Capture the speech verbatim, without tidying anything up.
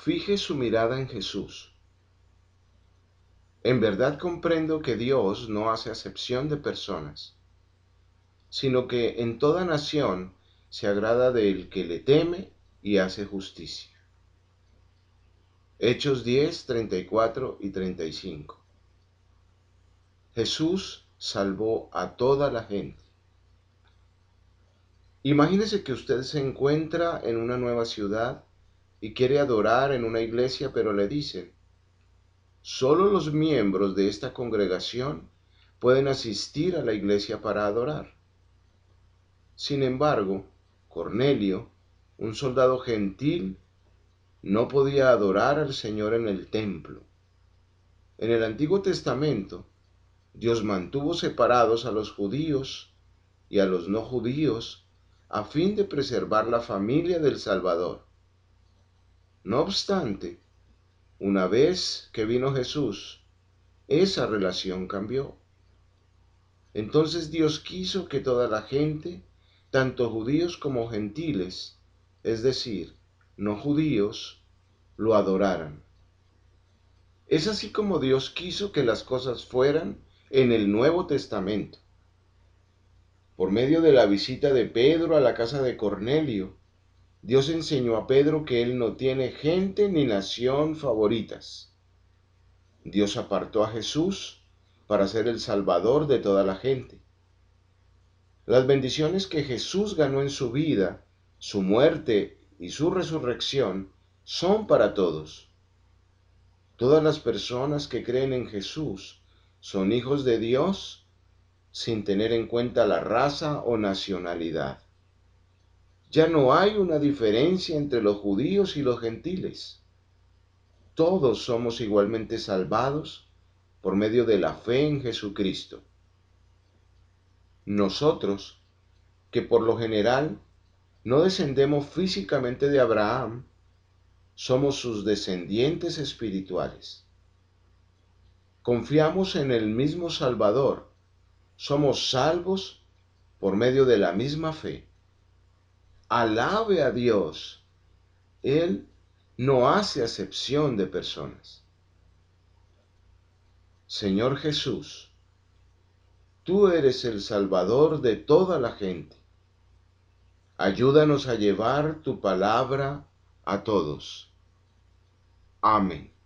Fije su mirada en Jesús. En verdad comprendo que Dios no hace acepción de personas, sino que en toda nación se agrada del que le teme y hace justicia. Hechos diez, treinta y cuatro y treinta y cinco. Jesús salvó a toda la gente. Imagínese que usted se encuentra en una nueva ciudad y quiere adorar en una iglesia, pero le dicen, solo los miembros de esta congregación pueden asistir a la iglesia para adorar. Sin embargo, Cornelio, un soldado gentil, no podía adorar al Señor en el templo. En el Antiguo Testamento, Dios mantuvo separados a los judíos y a los no judíos a fin de preservar la familia del Salvador. No obstante, una vez que vino Jesús, esa relación cambió. Entonces Dios quiso que toda la gente, tanto judíos como gentiles, es decir, no judíos, lo adoraran. Es así como Dios quiso que las cosas fueran en el Nuevo Testamento. Por medio de la visita de Pedro a la casa de Cornelio, Dios enseñó a Pedro que él no tiene gente ni nación favoritas. Dios apartó a Jesús para ser el Salvador de toda la gente. Las bendiciones que Jesús ganó en su vida, su muerte y su resurrección son para todos. Todas las personas que creen en Jesús son hijos de Dios sin tener en cuenta la raza o nacionalidad. Ya no hay una diferencia entre los judíos y los gentiles. Todos somos igualmente salvados por medio de la fe en Jesucristo. Nosotros, que por lo general no descendemos físicamente de Abraham, somos sus descendientes espirituales. Confiamos en el mismo Salvador. Somos salvos por medio de la misma fe. Alabe a Dios. Él no hace acepción de personas. Señor Jesús, tú eres el Salvador de toda la gente. Ayúdanos a llevar tu palabra a todos. Amén.